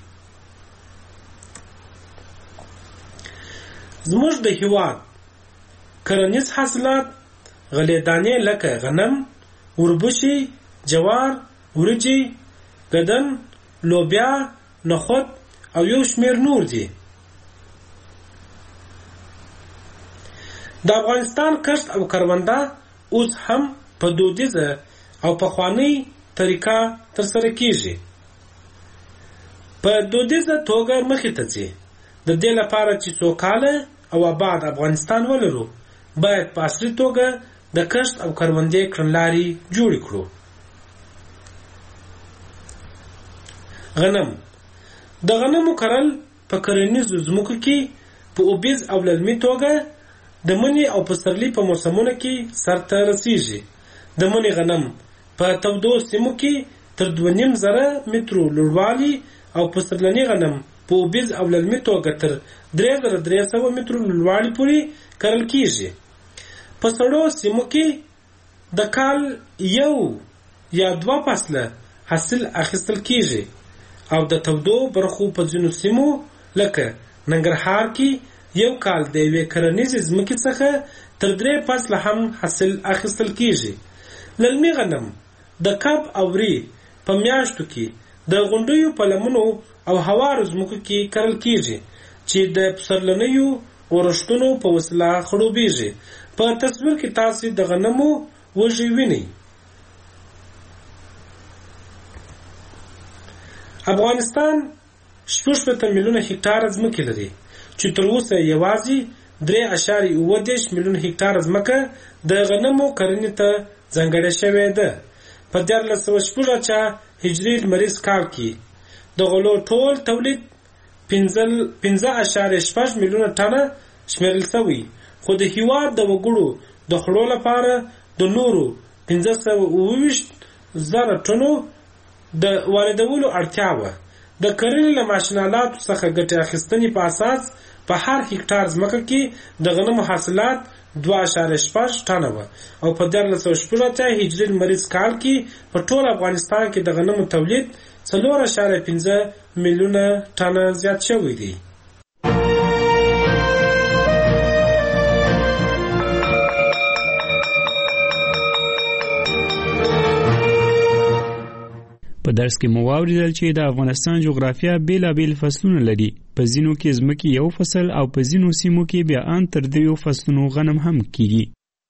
زموږ د هیواد کرنیز حاصلات غلې دانې لکه غنم، وربشې، جوار، ورجې، ګدن، لوبیا، نخود او یو شمیر نور دي. د افغانستان کښت او کرونده اوس هم په دودیزه او پخوانۍ طریقه ترسره کیږي. په دودیزه توګه مخې ته ځي. د دې لپاره چې سوکاله او آباد افغانستان ولرو باید په عصري توګه د کښت او کروندې کړنلارې جوړې کړو. غنم د غنمو کرل په کرنیزو ځمکو کې په اوبیز او للمي توګه د مني او پسرلي په موسمونو کې سرته رسیږي. د مني غنم په تودو سیمو کې تر 2.5 مترو لوړوالي او پسرلني غنم په په اوبیز او للمي توګه تر 3300 مترو لوړوالي پورې کرل کیږي. په سړو سیمو کې د کال 1 یا 2 فصله حاصل اخیستل کیږي او د تودو برخو په ځینو سیمو لکه ننګرهار کې یو کال د یوې کرنیزې ځمکې څخه تر 3 فصله هم حاصل اخیستل کیږي. للمي غنم د کب او ری په میاشتو کې د غونډیو په لمنو او هوارو ځمکو کې کرل کیږي چې د پسرلنیو اورښتونو په وسیله خړوبېږي. په تصویر کې تاسو د غنمو وږي وینئ. افغانستان 60 میلیونه هکتار ځمکه لري چې تر اوسه یوازې 3.9 میلیونه هکتار ځمکه د غنمو کرنې ته ځانګړې شوې ده. په 1414 هجري لمریز کال کې د غلو ټول تولید 15.6 میلیونه ټنه شمیرل شوی، خو د هیواد د وګړو د خړو لپاره د نورو 15,000 ټنو د واردولو اړتیا وه. د کرنې له ماشینالاتو څخه ګټې اخیستنې په اساس په هر هکتار ځمکه کې د غنمو حاصلات 2.6 ټنه وه او په 1414 هجري لمریز کال کې په ټول افغانستان کې د غنمو تولید 4.5 میلیونه ټنه زیات شوی دی. په درس کې مو واوریدل چې د افغانستان جغرافیا بیلابیل فصلونه لري. په ځینو کې ځمکې یو فصل او په ځینو سیمو کې بیا ان تر 2 فصلونو غنم هم کیږي.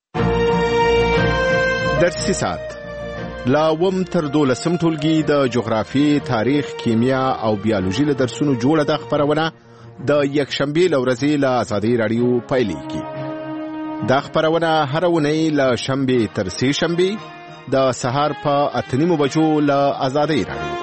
درسي ساعت لا وم تر 12 ټولګي د جغرافي، تاریخ، کیمیا او بیولوژي له درسونو جوړه د خبرونه د یکشنبه لورځي له آزادۍ رادیو پایلیږي. دا خبرونه هر ونې له شنبه تر سه شنبه د سهار په 8:30 بجو له آزادۍ رادیو.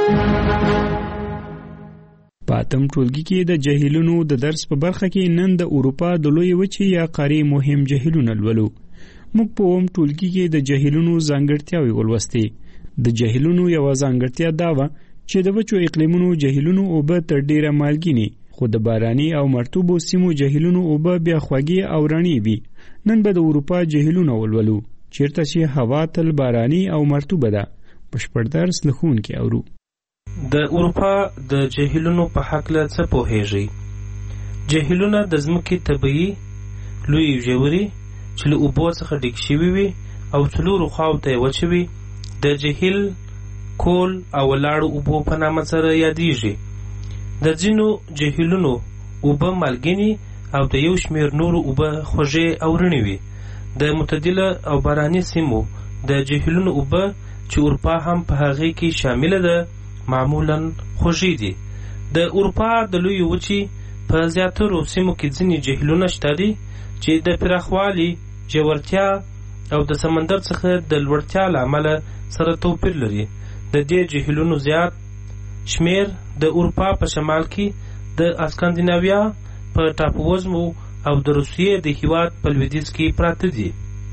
په اتم ټولګي کې د جهیلونو د درس په برخه کې نن د اروپا د لوی وچې یا قارې مهم جهیلونه لولو. موږ په اوم ټولګي کې د جهیلونو ځانګړتیاوې ولوستې. د جهیلونو یو ځانګړتیا دا و چې د وچو اقلیمونو جهیلونو اوبه تر ډیره مالګینې، خو د باراني او مرطوبو سیمو جهیلونو اوبه بیا خوږې او رڼې وي. نن به د اروپا جهیلونه ولولو چیرته چې هوا تل باراني او مرطوبه ده. بشپړ درس له ښوونکي اورو. د اروپا د جهیلونو په هکله څه پوهیږئ؟ جهیلونه د ځمکې طبیعي لوی ژورې چې له اوبو څخه ډک شوي وي او څلورو خواو ته یې وچې وي د جهیل کول او ولاړو اوبو په نامه سره یادیږي. د ځینو جهیلونو اوبه مالګینې او د یو شمېر نورو اوبه خوږې او رڼې وي. د معتدله او باراني سیمو د جهیلونو اوبه چې اروپا هم په هغې کې شامله ده معمولا خوږې دي. د اروپا د لوی وچې په زیاترو سیمو کې ځینې جهیلونه شته دي چې د پراخوالي، ژورتیا او د سمندر څخه د لوړتیا له امله سره توپیر لري. د دې جهیلونو زیات شمیر د اروپا په شمال کې د اسکاندیناویا په ټاپووزمو او د روسیې د هیواد په لویدیځ کې پراته دي.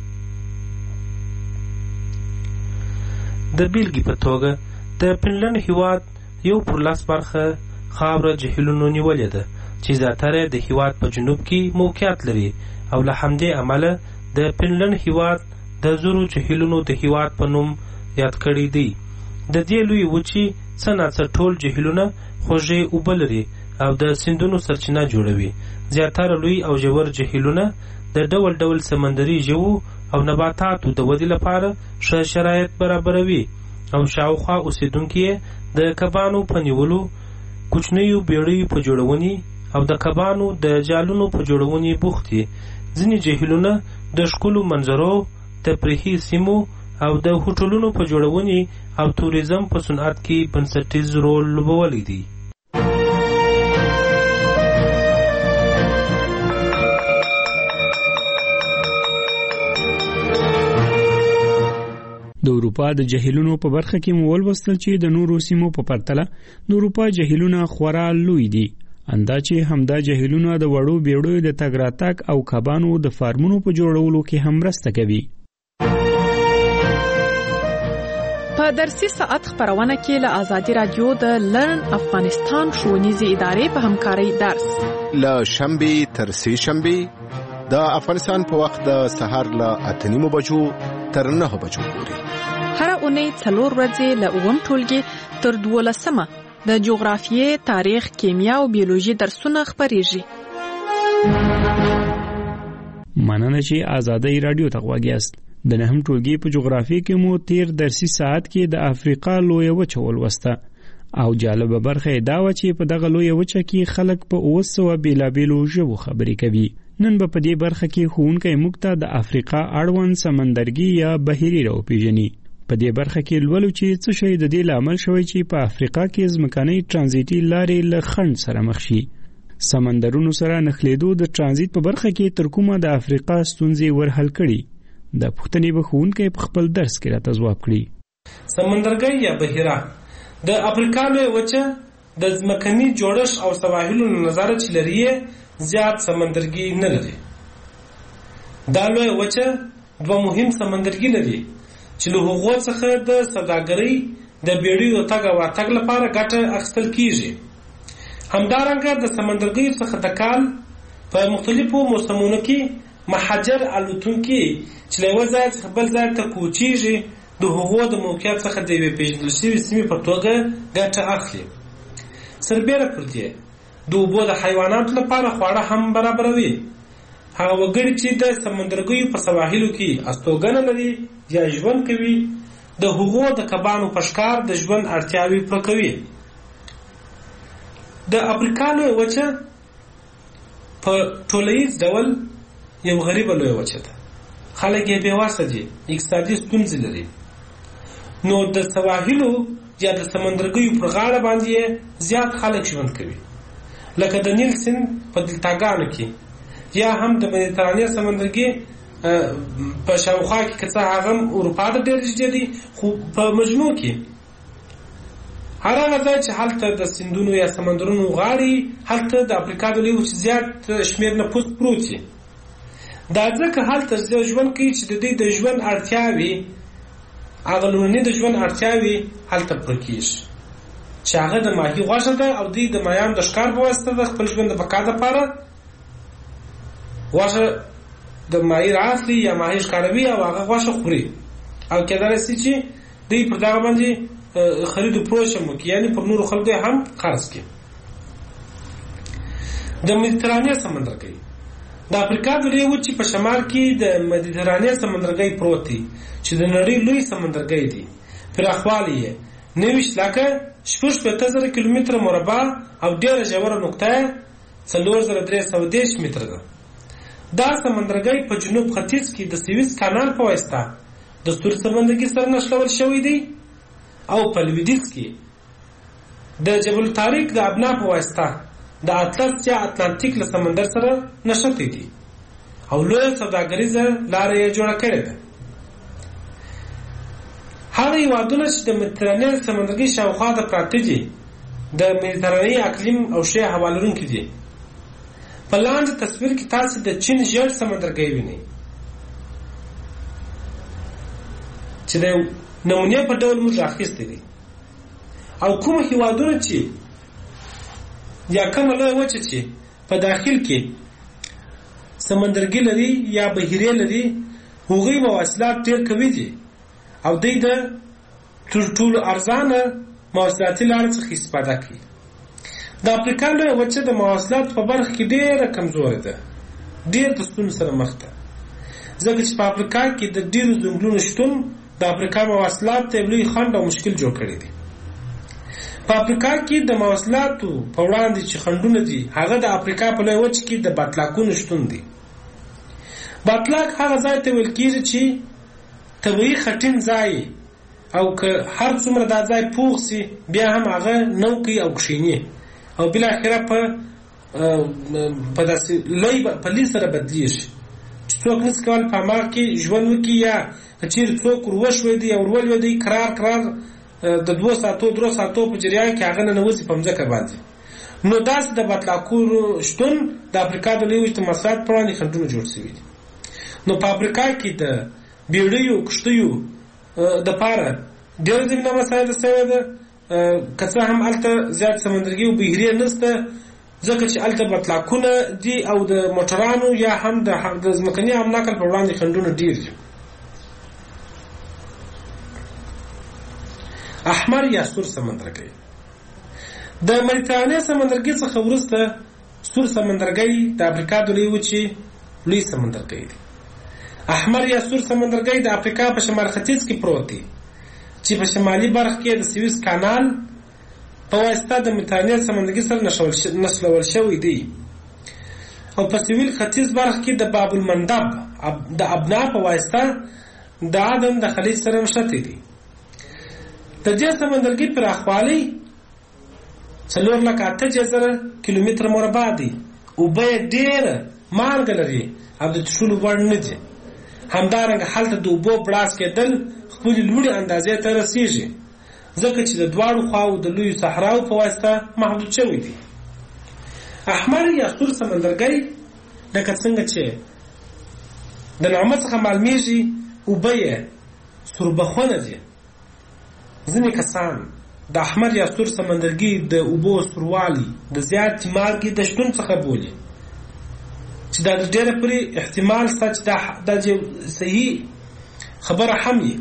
د بیلګې په توګه د فنلنډ هیواد 1/10 برخه خاوره جهیلونو نیولې ده چې زیاتره د هیواد په جنوب کې موقعیت لري او له همدې امله د فنلنډ هیواد د زرو جهیلونو د هیواد په نوم یاد کړی دی. د دې لوی وچې څه ناڅه ټول جهیلونه خوږې اوبه لري او د سیندونو سرچینه جوړوي. زیاتره لوی او ژور جهیلونه د ډول ډول سمندري ژوو او نباتاتو د ودې لپاره ښه شرایط برابروي او شاوخوا اوسیدونکي د کبانو په نیولو، کوچنیو بیړیو په جوړونې او د کبانو د جالونو په جوړونې بوخت دي. ځینې جهیلونه د ښکلو منظرو، تفریحي سیمو او د هوټلونو په جوړونې او توریزم په صنعت کې بنسټیز رول لوبولی دی. د اروپا د جهیلونو په برخه کې مو ولوستل چې د نورو سیمو په پرتله د اروپا جهیلونه خورا لوی دي. اندا چې همدا جهیلونه د وړو بیړیو د تګ راتګ او کبانو د فارمونو په جوړولو کې هم مرسته کوي. په درسي ساعت خبرونه کې له آزادي رادیو د لرن افغانستان ښوونیزې ادارې په همکارۍ درس له شنبې تر سې شنبې د افغانستان په وخت د سهار له 8:30 بجو تر 9 بجو پورې هر اونۍ 4 ورځې له 9 ټولګي تر 12 د جغرافیې، تاریخ، کیمیا او بیولوژي درسونه خبرېږي. مننه چې آزادۍ رادیو ته غوږ یاست. د نهم ټولګي په جغرافیې کې مو تیر درسي ساعت کې د افریقا لویه وچه ولوسته او جالبه برخه دا و چې په دغه لویه وچه کې خلک په 900 بیلابیلو ژبو خبرې کوي. نن په دې برخه کې ښوونکی موږ ته د افریقا اړوند سمندرګي یا بحیري راوپېژني. په دې برخه کې لولو چې څه شی د دې لامل شوی چې په افریقا کې ځمکنۍ ترانزیتي لارې له خنډ سره مخ شي. سمندرونو سره نښلېدو د ترانزیت په برخه کې تر کومه د افریقا ستونزې ورحل کړي. د پښتنې به ښوونکی په خپل درس کې راته ځواب کړي. سمندرګي یا بحیره د افریقا لویه وچه د ځمکني جوړښت او سواحلو نظر چې لري زیات سمندرګي نه لري. دا لویه وچه دوه مهم سمندرګي لري چې له هغو څخه د سوداګرۍ د بیړیو تګ او راتګ لپاره ګټه اخیستل کیږي. همدارنګه د سمندرګیو څخه د کال په مختلفو موسمونو کې مهاجر الوتونکي چې له یوه ځای څخه بل ځای ته کوچېږي د هغو د موقعیت څخه د یوې پیژندل شوې سیمې په توګه ګټه اخلي. سربیره پر دې د اوبو د حیواناتو لپاره خواړه هم برابروي. هغه وګړي چې د سمندرګیو په سواحلو کې استوګنه لري یا ژوند کوي د هغو د کبانو په ښکار د ژوند اړتیاوې پوره کوي. د افریقا لویه وچه په ټولیز ډول یو غریبه لویه وچه ده. خلک یې بېواسه دي، اقتصادي ستونزې لري. نو د سواحلو یا د سمندرګیو پر غاړه باندې زیات خلک ژوند کوي، لکه د نیل سیند په دلتاګانو کې یا هم د مدیترانې سمندرګي په شاوخوا کې که څه هغه اروپا ته ډېر نږدې دي، خو په مجموع کې هر هغه ځای چې هلته د سیندونو یا سمندرونو غاړې هلته د افریقا د لویې وچې زیات شمېر نفوس پروت وي. دا ځکه هلته ژوند کوي چې د دوی د ژوند اړتیاوې هغه لومړنۍ د ژوند اړتیاوې هلته پوره کېږي چې هغه د ماهي غوښه ده او دوی د ماهیانو د ښکار په واسطه د خپل ژوند د بقا دپاره غوښه د ماهي رااخلي یا ماهي ښکاروي او هغه غوښه خوري او کېدای شي چې دوی پر دغه باندې خرید و فروش هم وکړي، یعنې پر نورو خلکو هم خرڅ کړي. د مدیترانې سمندرګي د افریقا د لویې وچې په شمال کې د مدیترانې سمندرګي پروت دی چې د نړۍ لوی سمندرګي دی. پراخوالی یې 90,000 کیلومتره مربع او ډېره ژوره نقطه 4310 متره ده. دا سمندرګي په جنوب ختیځ کې د سویس کانال په واسطه د ستوري سمندرګي سره نښلول شوی دی او په لویدیځ کې د جبل طارق د ابنا په واسطه د اطلس یا اتلانتیک له سمندر سره نښتي دي او لویه سوداګریزه لاره یې جوړه کړې ده. هغه هېوادونه چې د مدیترانې سمندرګي شاوخوا د پراته دي د مدیترانې اقلیم او ښې هوا لرونکي دي. په لاندې تصویر کې تاسو د چین ژیړ سمندرګي وینئ چې د نمونې په ډول موږ راخیستی دي او کوم هېوادونه چې یا کومه لویه وچه چې په داخل کې سمندرګي لري یا بحیرې لري هغوی مواصلات ډېر قوي دي او دوی د تر ټولو ارزانه مواصلاتي لارې څخه استفاده کوي. د افریقا لویه وچه د مواصلاتو په برخه کې ډېره کمزورې ده، ډېر د ستونزو سره مخ ده، ځکه چې په افریقا کې د ډېرو ځنګلونو شتون د افریقا مواصلات ته لوی خنډ او مشکل جوړ کړی دی. په افریقا کې د مواصلاتو په وړاندې چې خنډونه دي هغه د افریقا په لویه وچه کې د باطلاقونو شتون دی. باطلاق هغه ځای ته ویل کېږي چې طبیعي خټین ځای او که هر څومره دا ځای پوخ سي بیا هم هغه نو کوي او کښیني او بالاخره په داسې لوی په لوی سره بدلیږي چې څوک نسي کولی په هماغه کې ژوند وکړي یا که چیرې څوک وروشویدي یا ورولویدي کرار د 2 ساعتو 3 ساعتو په جریان کې هغه ننوځي په مځکه باندې. نو داسې د باطلاقونو شتون د افریقا د لویې وچې د مواصلات په وړاندې خنډونه جوړ شوي دي. نو په افریقا کې د بیړیو کښتیو دپاره ډېر زمینه مساعده شوې ده که څه هم هلته زیات سمندرګي او بحري نشته ځکه چې هلته بطلاکونه دي او د موټرانو یا هم د ځمکني نقل په وړاندې خنډونه ډېر دي. احمر یا سور سمندرګي د مدیترانې سمندرګي څخه وروسته سور سمندرګي د افریقا د لویې وچې لوی سمندرګي دی. احمر یا سور سمندرګي د افریقا په شمال ختیځ کې پروت دی چې په شمالي برخه کې د سویس کانال په واسطه د مدیترانې سمندرګي سره نښلول شوی دی او په سویل ختیځ برخه کې د باب المندب د ابنا په واسطه د عدن د خلیج سره نښتي دي. د دې سمندرګي پراخوالی 4,08,000 کیلومتر مربع دی. اوبه یې ډېره مالګه لري او د څښلو وړ نه دي. همدارنګه هلته د اوبو بړاس کېدل خپلې لوړې اندازې ته رسیږي ځکه چې د دواړو خواو د لویو صحراو په واسطه محدود شوی دی. احمر یا سور سمندرګي لکه څنګه چې د نامه څخه معلومیږي اوبه یې سوربخونه دي. ځینې کسان د احمر یا سور سمندرګي د اوبو سوروالی د زیاتې مالګې د شتون څخه بولي چې دا د ډېره پورې احتمال شته چې دا صحیح خبره هم وي.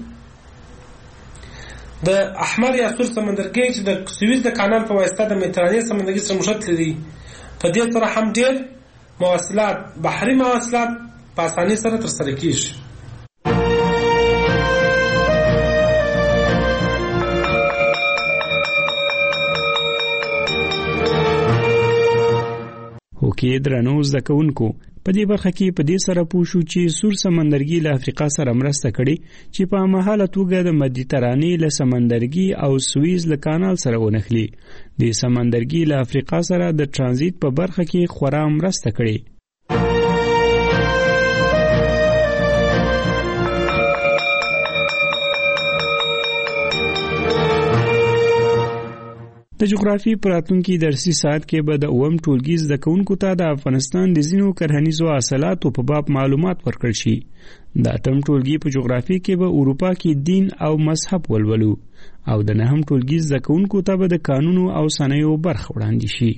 د احمر یا سور سمندرګي چې د سویس د کانال په واسطه د مدیترانې سمندرګي سره نښتلی دی په دې سره هم ډېر مواصلات بحري مواصلات په اسانۍ سره ترسره کیږي. کې درنو زده کوونکو په دې برخه کې په دې سره پوه شو چې سور سمندرګي له افریقا سره مرسته کړې چې په مهاله توګه د مدیترانې له سمندرګي او سویز له کانال سره ونښلي. د سمندرګي له افریقا سره د ترانزیت په برخه کې خورا مرسته کړې. د جغرافي پراتونکي درسي ساعت کې به د اوم ټولګي زده کوونکو ته د افغانستان د ځینو کرهنیزو حاصلاتو په باب معلومات ورکړل شي. د اتم ټولګي په جغرافي کې به اروپا کې دین او مذهب ولولو او د نهم ټولګي زده کوونکو ته به د قانونو او صنایعو برخه وړاندې شي.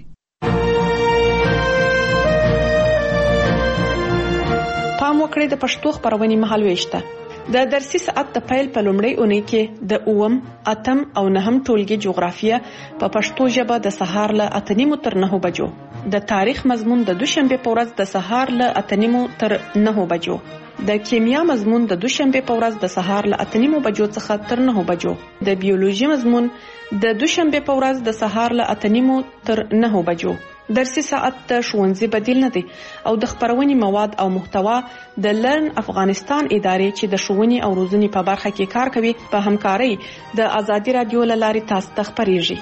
پام وکړئ د پښتو خبرونې مهالويشته. د درسي ساعت د پیل په لومړۍ اونۍ کې د اوم، اتم او نهم ټولګي جغرافیه په پښتو ژبه د سهار له 8:30 تر 9 بجو، د تاریخ مضمون د دوشنبه په ورځ د سهار له 8:30 تر 9 بجو، د کیمیا مضمون د دوشنبه په ورځ د سهار له 8:30 بجو څخه تر 9 بجو، د بیولوژي مضمون د دوشنبه په ورځ د سهار له 8:30 تر 9 بجو. درسي ساعت د ښوونځي بدیل نه دی او د خبرونې مواد او محتوا د لرن افغانستان ادارې چې د ښوونې او روزنې په برخه کې کار کوي په همکارۍ د ازادي رادیو له لارې تاسو ته خبرېږي.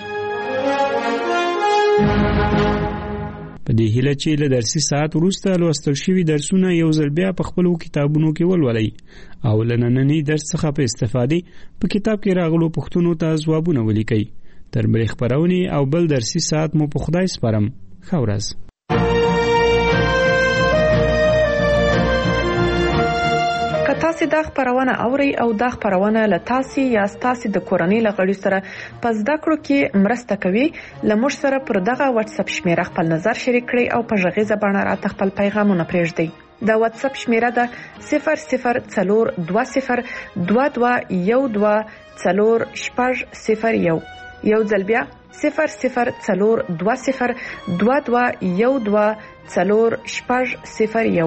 په دې هیله چې له درسي ساعت وروسته لوستل شوي درسونه یو ځل بیا په خپلو کتابونو کې ولولئ او له ننني درس څخه په استفادې په کتاب کې راغلو پوښتنو ته ځوابونه ولیکئ. تر بلې خبرونې او بل درسي ساعت مو په خدای سپارم. ښه ورځ. که تاسو دا خبرونه اورئ او دا خبرونه له تاسو یا تاسو د کورنۍ لغړي سره په زده کړو کې مرسته کوي، لمر سره پر دغه واتس اپ شمیره خپل نظر شریک کړئ او په ژغیزه باندې راته خپل پیغامونه پرېږدئ. د واتس اپ شمیره ده 004212124001. یو ځل بیا 004212124001.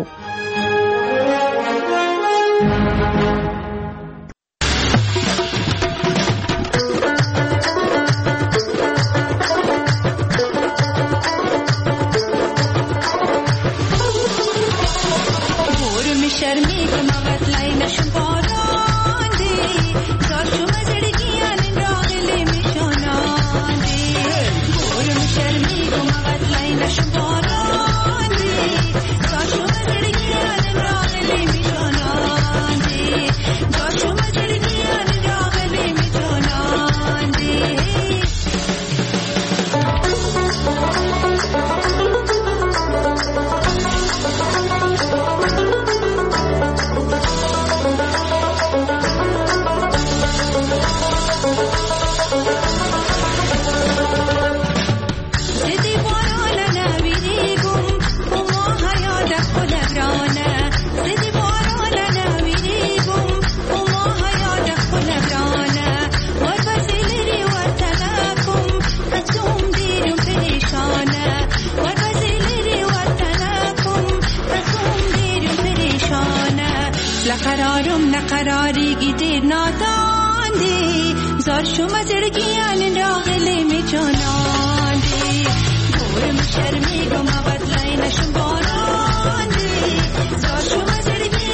قرارم نقراریگی دیر نادان دی زار شما زرگیان راغلی می جانان دی گورم شرمی گم بدلای نشم باران دی زار شما زرگیان